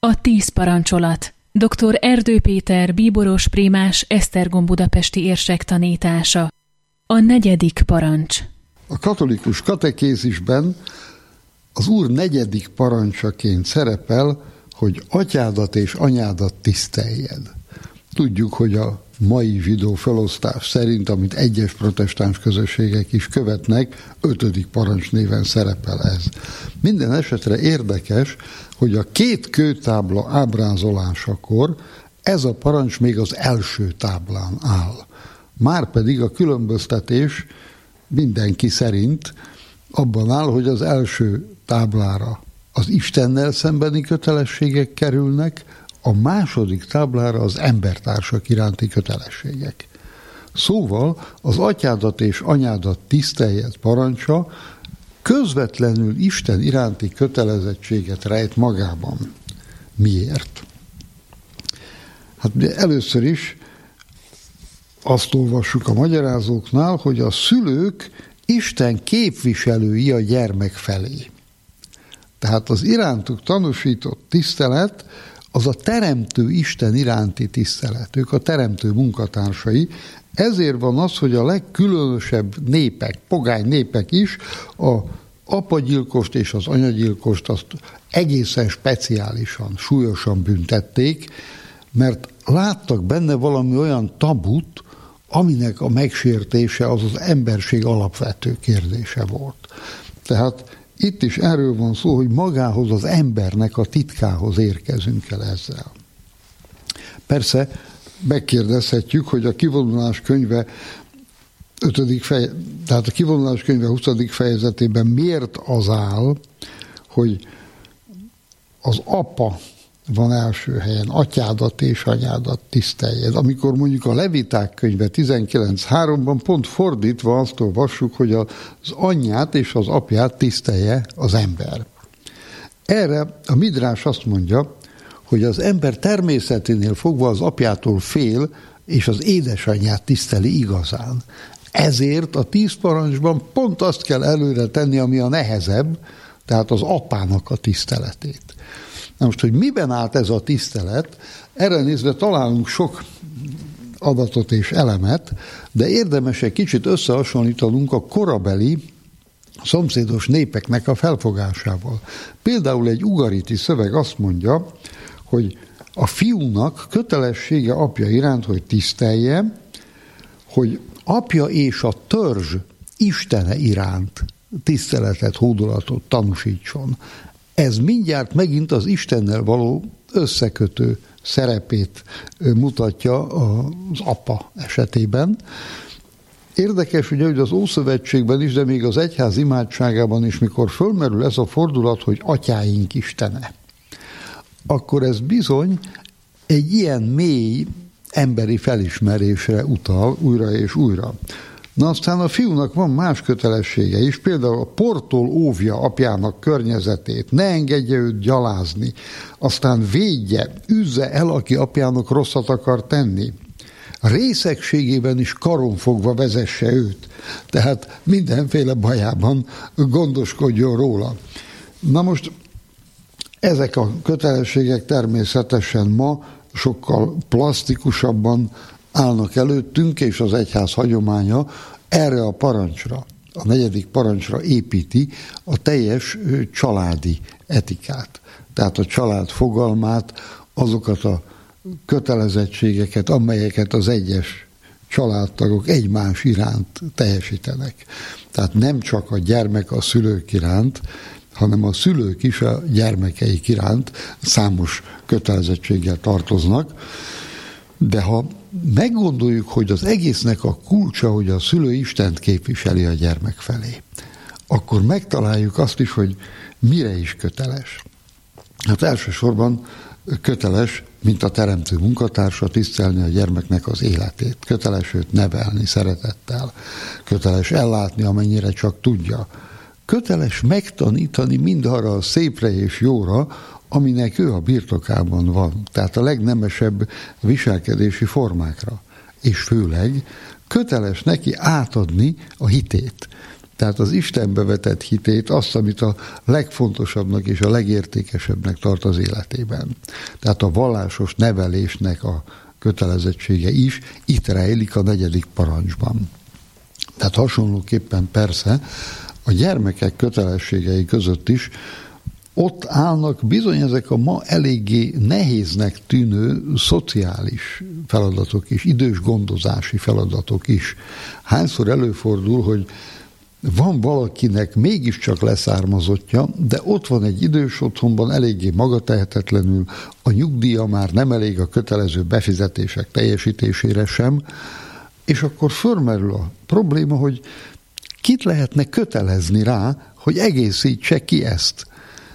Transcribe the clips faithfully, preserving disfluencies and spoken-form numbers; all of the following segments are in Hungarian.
A tíz parancsolat. doktor Erdő Péter bíboros prímás Esztergom budapesti érsek tanítása. A negyedik parancs. A katolikus katekézisben az Úr negyedik parancsaként szerepel, hogy atyádat és anyádat tiszteljed. Tudjuk, hogy a mai zsidó felosztás szerint, amit egyes protestáns közösségek is követnek, ötödik parancs néven szerepel ez. Minden esetre érdekes, hogy a két kőtábla ábrázolásakor ez a parancs még az első táblán áll. Márpedig a különböztetés mindenki szerint abban áll, hogy az első táblára az Istennel szembeni kötelességek kerülnek, a második táblára az embertársak iránti kötelességek. Szóval az atyádat és anyádat tiszteljed parancsa közvetlenül Isten iránti kötelezettséget rejt magában. Miért? Hát először is azt olvassuk a magyarázóknál, hogy a szülők Isten képviselői a gyermek felé. Tehát az irántuk tanúsított tisztelet az a teremtő Isten iránti tisztelet. Ők a teremtő munkatársai. Ezért van az, hogy a legkülönösebb népek, pogány népek is a apagyilkost és az anyagyilkost azt egészen speciálisan, súlyosan büntették, mert láttak benne valami olyan tabut, aminek a megsértése az az emberség alapvető kérdése volt. Tehát itt is erről van szó, hogy magához az embernek a titkához érkezünk el ezzel. Persze megkérdezhetjük, hogy a kivonulás könyve ötödik fej, tehát a kivonulás könyve huszadik fejezetében miért az áll, hogy az apa van első helyen, atyádat és anyádat tiszteljed. Amikor mondjuk a Leviták könyve tizenkilenc háromban pont fordítva azt olvassuk, hogy az anyját és az apját tisztelje az ember. Erre a Midrás azt mondja, hogy az ember természeténél fogva az apjától fél, és az édesanyját tiszteli igazán. Ezért a tíz parancsban pont azt kell előre tenni, ami a nehezebb, tehát az apának a tiszteletét. Na most, hogy miben állt ez a tisztelet, erre nézve találunk sok adatot és elemet, de érdemes egy kicsit összehasonlítanunk a korabeli szomszédos népeknek a felfogásával. Például egy ugariti szöveg azt mondja, hogy a fiúnak kötelessége apja iránt, hogy tisztelje, hogy apja és a törzs istene iránt tiszteletet, hódolatot tanúsítson. Ez mindjárt megint az Istennel való összekötő szerepét mutatja az apa esetében. Érdekes, ugye, hogy az Ószövetségben is, de még az egyház imádságában is, mikor fölmerül ez a fordulat, hogy atyáink Istene, akkor ez bizony egy ilyen mély emberi felismerésre utal újra és újra. Na aztán a fiúnak van más kötelessége is, például a portól óvja apjának környezetét, ne engedje őt gyalázni, aztán védje, üzze el, aki apjának rosszat akar tenni. A részegségében is karon fogva vezesse őt, tehát mindenféle bajában gondoskodjon róla. Na most ezek a kötelességek természetesen ma sokkal plastikusabban állnak előttünk, és az egyház hagyománya erre a parancsra, a negyedik parancsra építi a teljes családi etikát. Tehát a család fogalmát, azokat a kötelezettségeket, amelyeket az egyes családtagok egymás iránt teljesítenek. Tehát nem csak a gyermek a szülők iránt, hanem a szülők is a gyermekeik iránt számos kötelezettséggel tartoznak. De ha meggondoljuk, hogy az egésznek a kulcsa, hogy a szülő Istent képviseli a gyermek felé, akkor megtaláljuk azt is, hogy mire is köteles. Hát elsősorban köteles, mint a teremtő munkatársa, tisztelni a gyermeknek az életét. Köteles őt nevelni szeretettel. Köteles ellátni, amennyire csak tudja. Köteles megtanítani mindarra a szépre és jóra, aminek ő a birtokában van. Tehát a legnemesebb viselkedési formákra. És főleg köteles neki átadni a hitét. Tehát az Istenbe vetett hitét, azt, amit a legfontosabbnak és a legértékesebbnek tart az életében. Tehát a vallásos nevelésnek a kötelezettsége is itt rejlik a negyedik parancsban. Tehát hasonlóképpen persze a gyermekek kötelességei között is ott állnak bizony ezek a ma eléggé nehéznek tűnő szociális feladatok is, idős gondozási feladatok is. Hányszor előfordul, hogy van valakinek mégiscsak leszármazottja, de ott van egy idős otthonban eléggé magatehetetlenül, a nyugdíja már nem elég a kötelező befizetések teljesítésére sem, és akkor fölmerül a probléma, hogy kit lehetne kötelezni rá, hogy egészítse ki ezt.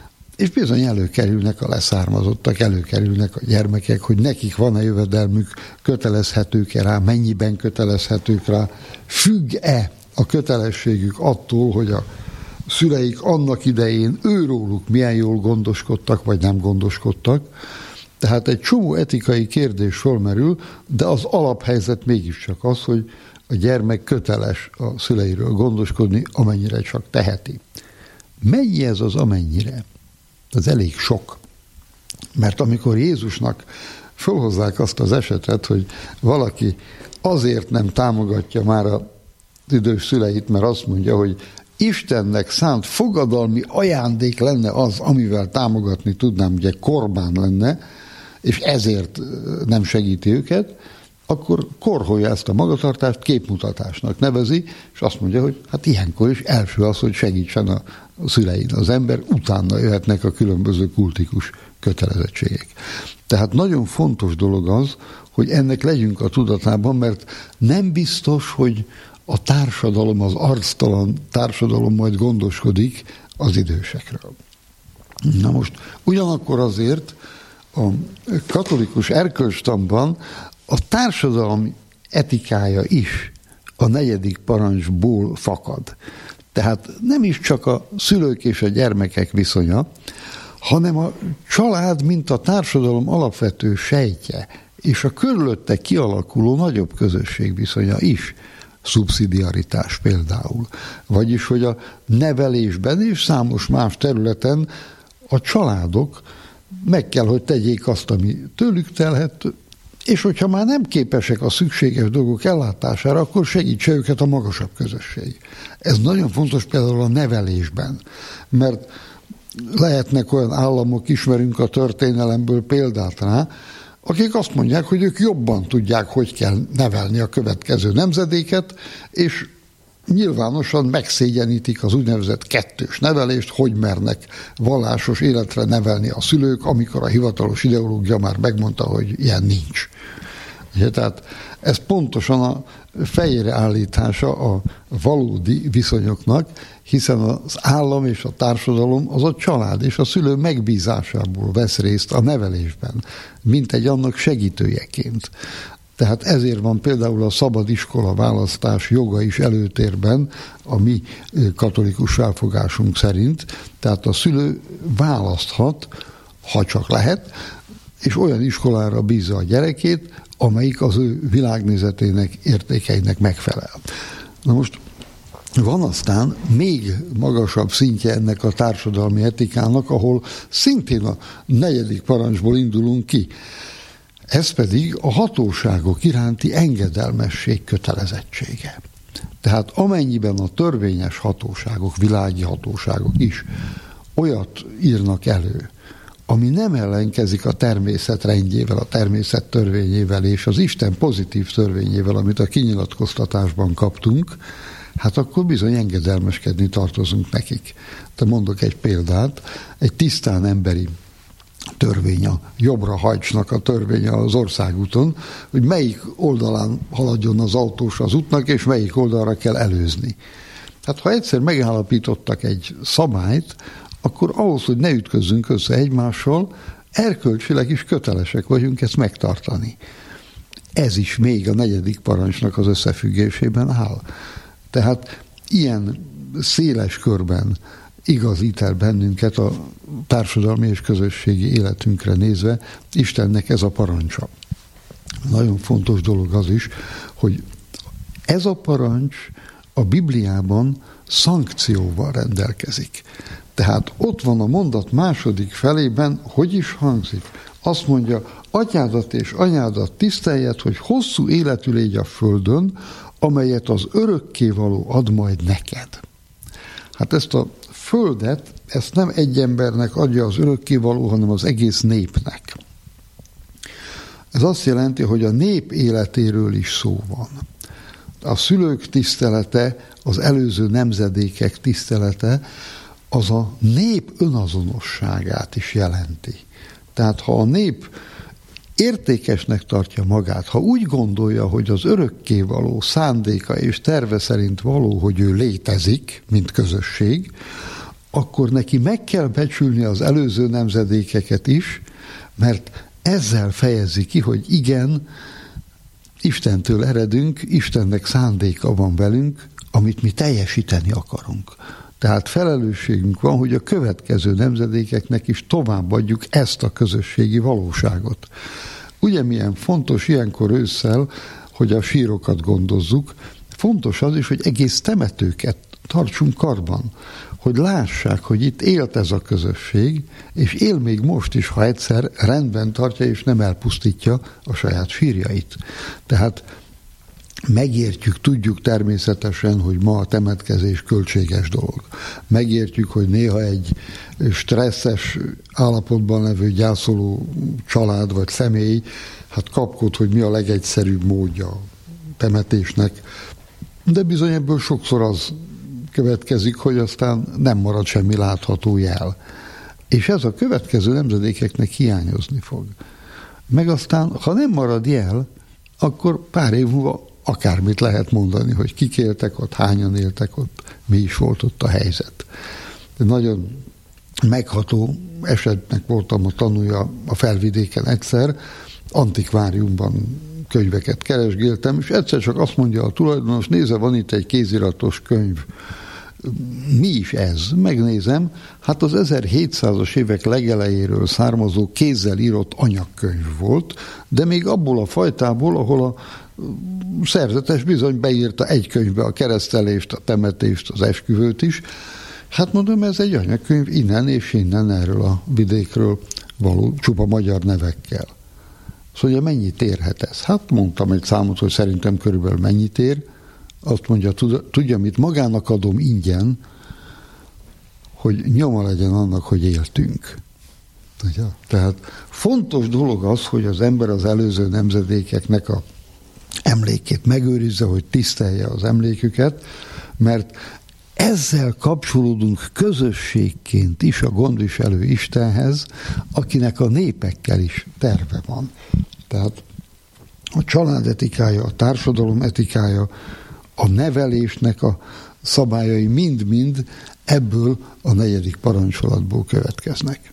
És bizony előkerülnek a leszármazottak, előkerülnek a gyermekek, hogy nekik van-e jövedelmük, kötelezhetők-e rá, mennyiben kötelezhetők rá, függ-e a kötelességük attól, hogy a szüleik annak idején őróluk milyen jól gondoskodtak, vagy nem gondoskodtak. Tehát egy csomó etikai kérdés fölmerül, de az alaphelyzet mégiscsak az, hogy a gyermek köteles a szüleiről gondoskodni, amennyire csak teheti. Mennyi ez az amennyire? Ez elég sok. Mert amikor Jézusnak fölhozzák azt az esetet, hogy valaki azért nem támogatja már az idős szüleit, mert azt mondja, hogy Istennek szánt fogadalmi ajándék lenne az, amivel támogatni tudnám, ugye korbán lenne, és ezért nem segíti őket, akkor korholja ezt a magatartást, képmutatásnak nevezi, és azt mondja, hogy hát ilyenkor is első az, hogy segítsen a szülein az ember, utána jöhetnek a különböző kultikus kötelezettségek. Tehát nagyon fontos dolog az, hogy ennek legyünk a tudatában, mert nem biztos, hogy a társadalom, az arctalan társadalom majd gondoskodik az idősekről. Na most, ugyanakkor azért a katolikus erkölcstanban a társadalom etikája is a negyedik parancsból fakad. Tehát nem is csak a szülők és a gyermekek viszonya, hanem a család, mint a társadalom alapvető sejtje, és a körülötte kialakuló nagyobb közösség viszonya is. Szubszidiaritás például. Vagyis, hogy a nevelésben és számos más területen a családok meg kell, hogy tegyék azt, ami tőlük telhet, és hogyha már nem képesek a szükséges dolgok ellátására, akkor segítse őket a magasabb közösség. Ez nagyon fontos például a nevelésben, mert lehetnek olyan államok, ismerünk a történelemből példát rá, akik azt mondják, hogy ők jobban tudják, hogy kell nevelni a következő nemzedéket, és nyilvánosan megszégyenítik az úgynevezett kettős nevelést, hogy mernek vallásos életre nevelni a szülők, amikor a hivatalos ideológia már megmondta, hogy ilyen nincs. Ugye, tehát ez pontosan a fejére állítása a valódi viszonyoknak, hiszen az állam és a társadalom az a család és a szülő megbízásából vesz részt a nevelésben, mint egy annak segítőjeként. Tehát ezért van például a szabad iskola választás joga is előtérben a mi katolikus felfogásunk szerint. Tehát a szülő választhat, ha csak lehet, és olyan iskolára bízza a gyerekét, amelyik az ő világnézetének, értékeinek megfelel. Na most van aztán még magasabb szintje ennek a társadalmi etikának, ahol szintén a negyedik parancsból indulunk ki. Ez pedig a hatóságok iránti engedelmesség kötelezettsége. Tehát amennyiben a törvényes hatóságok, világi hatóságok is olyat írnak elő, ami nem ellenkezik a természet rendjével, a természet törvényével és az Isten pozitív törvényével, amit a kinyilatkoztatásban kaptunk, hát akkor bizony engedelmeskedni tartozunk nekik. De mondok egy példát, egy tisztán emberi törvény, a jobbra hajtsnak a törvénye az országúton, hogy melyik oldalán haladjon az autós az útnak, és melyik oldalra kell előzni. Hát ha egyszer megállapítottak egy szabályt, akkor ahhoz, hogy ne ütközzünk össze egymással, erkölcsileg is kötelesek vagyunk ezt megtartani. Ez is még a negyedik parancsnak az összefüggésében áll. Tehát ilyen széles körben igazít el bennünket a társadalmi és közösségi életünkre nézve Istennek ez a parancsa. Nagyon fontos dolog az is, hogy ez a parancs a Bibliában szankcióval rendelkezik. Tehát ott van a mondat második felében, hogy is hangzik. Azt mondja, atyádat és anyádat tiszteljed, hogy hosszú életű légy a földön, amelyet az örökkévaló ad majd neked. Hát ezt a földet, ezt nem egy embernek adja az örökkévaló, hanem az egész népnek. Ez azt jelenti, hogy a nép életéről is szó van. A szülők tisztelete, az előző nemzedékek tisztelete, az a nép önazonosságát is jelenti. Tehát ha a nép értékesnek tartja magát, ha úgy gondolja, hogy az örökkévaló szándéka és terve szerint való, hogy ő létezik, mint közösség, akkor neki meg kell becsülni az előző nemzedékeket is, mert ezzel fejezi ki, hogy igen, Istentől eredünk, Istennek szándéka van velünk, amit mi teljesíteni akarunk. Tehát felelősségünk van, hogy a következő nemzedékeknek is továbbadjuk ezt a közösségi valóságot. Ugye milyen fontos ilyenkor ősszel, hogy a sírokat gondozzuk, fontos az is, hogy egész temetőket tartsunk karban, hogy lássák, hogy itt élt ez a közösség, és él még most is, ha egyszer rendben tartja és nem elpusztítja a saját sírjait. Tehát megértjük, tudjuk természetesen, hogy ma a temetkezés költséges dolog. Megértjük, hogy néha egy stresszes állapotban levő gyászoló család vagy személy hát kapkod, hogy mi a legegyszerűbb módja a temetésnek. De bizony ebből sokszor az következik, hogy aztán nem marad semmi látható jel. És ez a következő nemzedékeknek hiányozni fog. Meg aztán, ha nem marad jel, akkor pár év múlva akármit lehet mondani, hogy kik éltek ott, hányan éltek ott, mi is volt ott a helyzet. De nagyon megható esetnek voltam a tanulja a Felvidéken egyszer, antikváriumban könyveket keresgéltem, és egyszer csak azt mondja a tulajdonos, nézze, van itt egy kéziratos könyv. Mi is ez? Megnézem, hát az ezerhétszázas évek legelejéről származó kézzel írott anyagkönyv volt, de még abból a fajtából, ahol a szerzetes bizony beírta egy könyvbe a keresztelést, a temetést, az esküvőt is. Hát mondom, ez egy anyagkönyv innen és innen erről a vidékről való csupa magyar nevekkel. Szóval mennyit érhet ez? Hát mondtam egy számot, hogy szerintem körülbelül mennyit ér. Azt mondja, tudja, mit magának adom ingyen, hogy nyoma legyen annak, hogy éltünk. Ugye? Tehát fontos dolog az, hogy az ember az előző nemzedékeknek a emlékét megőrizze, hogy tisztelje az emléküket, mert ezzel kapcsolódunk közösségként is a gondviselő Istenhez, akinek a népekkel is terve van. Tehát a család etikája, a társadalom etikája, a nevelésnek a szabályai mind-mind ebből a negyedik parancsolatból következnek.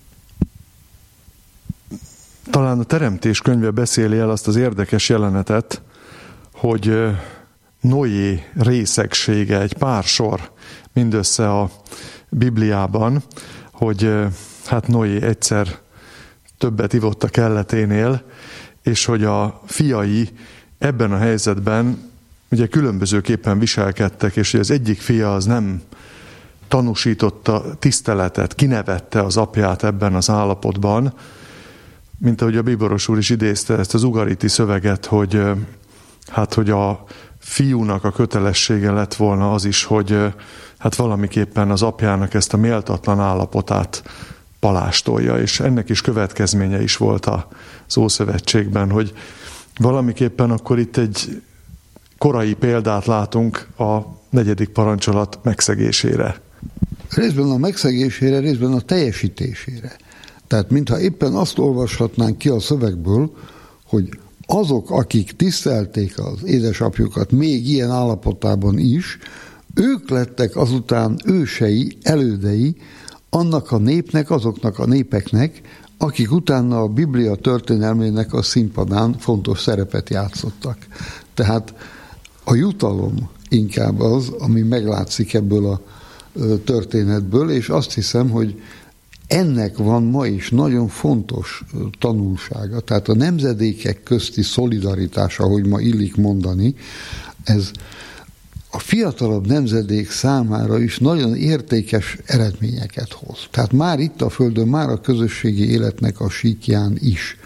Talán a Teremtés könyve beszéli el azt az érdekes jelenetet, hogy Noé részegsége, egy pár sor mindössze a Bibliában, hogy hát Noé egyszer többet ivott a kelleténél, és hogy a fiai ebben a helyzetben ugye különbözőképpen viselkedtek, és hogy az egyik fia az nem tanúsította tiszteletet, kinevette az apját ebben az állapotban, mint ahogy a bíboros úr is idézte ezt az ugariti szöveget, hogy hát, hogy a fiúnak a kötelessége lett volna az is, hogy hát valamiképpen az apjának ezt a méltatlan állapotát palástolja, és ennek is következménye is volt az Ószövetségben, hogy valamiképpen akkor itt egy korai példát látunk a negyedik parancsolat megszegésére. Részben a megszegésére, részben a teljesítésére. Tehát mintha éppen azt olvashatnánk ki a szövegből, hogy azok, akik tisztelték az édesapjukat még ilyen állapotában is, ők lettek azután ősei, elődei annak a népnek, azoknak a népeknek, akik utána a Biblia történelmének a színpadán fontos szerepet játszottak. Tehát a jutalom inkább az, ami meglátszik ebből a történetből, és azt hiszem, hogy ennek van ma is nagyon fontos tanulsága. Tehát a nemzedékek közti szolidaritás, ahogy ma illik mondani, ez a fiatalabb nemzedék számára is nagyon értékes eredményeket hoz. Tehát már itt a Földön, már a közösségi életnek a síkján is.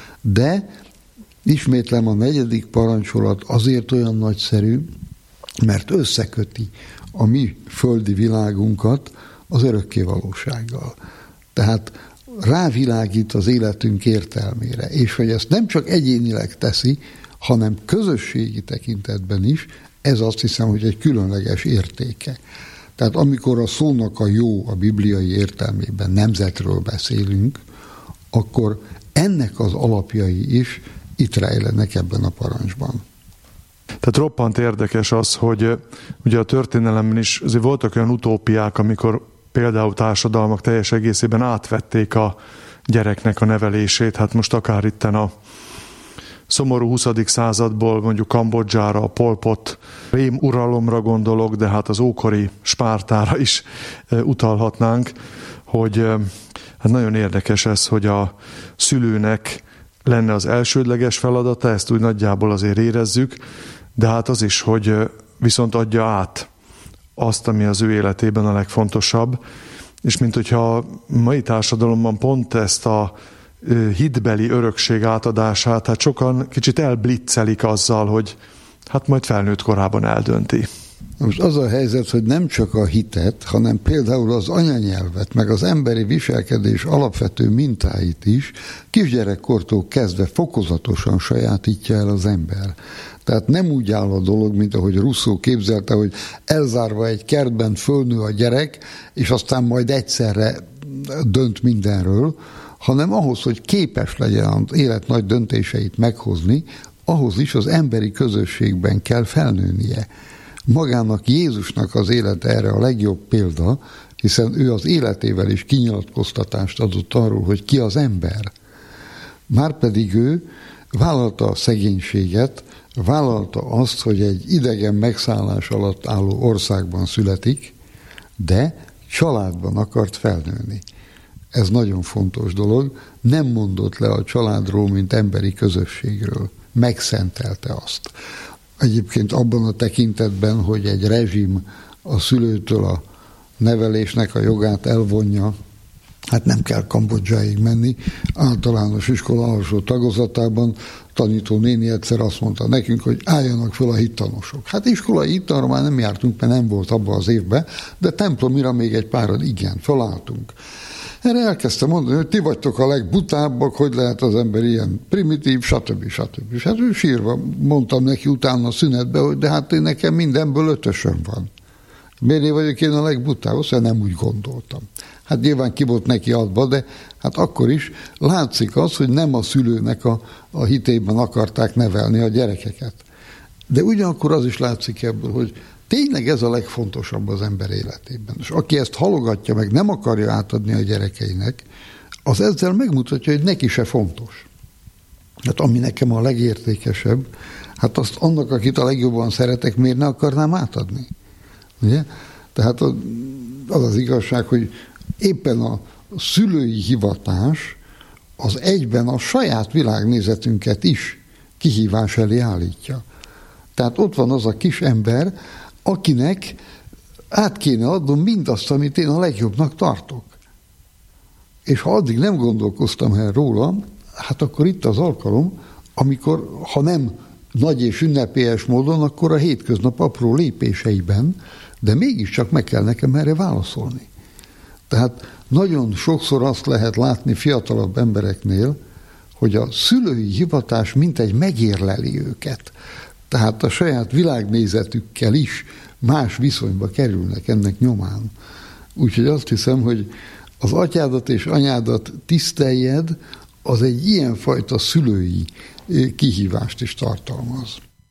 De ismétlem, a negyedik parancsolat azért olyan nagyszerű, mert összeköti a mi földi világunkat az örökké valósággal. Tehát rávilágít az életünk értelmére, és hogy ezt nem csak egyénileg teszi, hanem közösségi tekintetben is, ez azt hiszem, hogy egy különleges értéke. Tehát amikor a szónak a jó, a bibliai értelmében nemzetről beszélünk, akkor ennek az alapjai is itt rejlenek ebben a parancsban. Tehát roppant érdekes az, hogy ugye a történelemben is azért voltak olyan utópiák, amikor például társadalmak teljes egészében átvették a gyereknek a nevelését. Hát most akár itten a szomorú huszadik századból mondjuk Kambodzsára, a Pol Pot rém uralomra gondolok, de hát az ókori Spártára is utalhatnánk, hogy hát nagyon érdekes ez, hogy a szülőnek lenne az elsődleges feladata, ezt úgy nagyjából azért érezzük, de hát az is, hogy viszont adja át azt, ami az ő életében a legfontosabb, és mint hogyha a mai társadalomban pont ezt a hitbeli örökség átadását, hát sokan kicsit elblitzelik azzal, hogy hát majd felnőtt korában eldönti. Most az a helyzet, hogy nem csak a hitet, hanem például az anyanyelvet, meg az emberi viselkedés alapvető mintáit is kisgyerekkortól kezdve fokozatosan sajátítja el az ember. Tehát nem úgy áll a dolog, mint ahogy Rousseau képzelte, hogy elzárva egy kertben fölnő a gyerek, és aztán majd egyszerre dönt mindenről, hanem ahhoz, hogy képes legyen az élet nagy döntéseit meghozni, ahhoz is az emberi közösségben kell felnőnie. Magának Jézusnak az élete erre a legjobb példa, hiszen ő az életével is kinyilatkoztatást adott arról, hogy ki az ember. Márpedig ő vállalta a szegénységet, vállalta azt, hogy egy idegen megszállás alatt álló országban születik, de családban akart felnőni. Ez nagyon fontos dolog. Nem mondott le a családról, mint emberi közösségről. Megszentelte azt. Egyébként abban a tekintetben, hogy egy rezsim a szülőtől a nevelésnek a jogát elvonja, hát nem kell Kambodzsáig menni. Általános iskola alsó tagozatában tanító néni egyszer azt mondta nekünk, hogy álljanak föl a hittanosok. Hát iskolai hittanra már nem jártunk, mert nem volt abban az évben, de templomira még egy páran igen, fölálltunk. Erre elkezdtem mondani, hogy ti vagytok a legbutábbak, hogy lehet az ember ilyen primitív, stb. stb. És hát ő sírva mondtam neki utána a szünetbe, hogy de hát én nekem mindenből ötösöm van. Miért én vagyok én a legbutább? Azt nem úgy gondoltam. Hát nyilván ki volt neki adva, de hát akkor is látszik az, hogy nem a szülőnek a, a hitében akarták nevelni a gyerekeket. De ugyanakkor az is látszik ebből, hogy tényleg ez a legfontosabb az ember életében. És aki ezt halogatja, meg nem akarja átadni a gyerekeinek, az ezzel megmutatja, hogy neki se fontos. Hát ami nekem a legértékesebb, hát azt annak, akit a legjobban szeretek, miért ne akarnám átadni? Ugye? Tehát az az igazság, hogy éppen a szülői hivatás az egyben a saját világnézetünket is kihívás elé állítja. Tehát ott van az a kis ember, akinek át kéne adnom mindazt, amit én a legjobbnak tartok. És ha addig nem gondolkoztam el róla, hát akkor itt az alkalom, amikor, ha nem nagy és ünnepélyes módon, akkor a hétköznap apró lépéseiben, de mégiscsak meg kell nekem erre válaszolni. Tehát nagyon sokszor azt lehet látni fiatalabb embereknél, hogy a szülői hivatás mintegy megérleli őket. Tehát a saját világnézetükkel is más viszonyba kerülnek ennek nyomán. Úgyhogy azt hiszem, hogy az atyádat és anyádat tiszteljed, az egy ilyenfajta szülői kihívást is tartalmaz.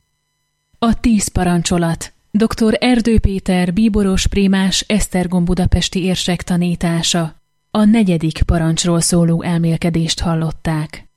A tíz parancsolat. doktor Erdő Péter bíboros prémás Esztergom budapesti érsek tanítása. A negyedik parancsról szóló elmélkedést hallották.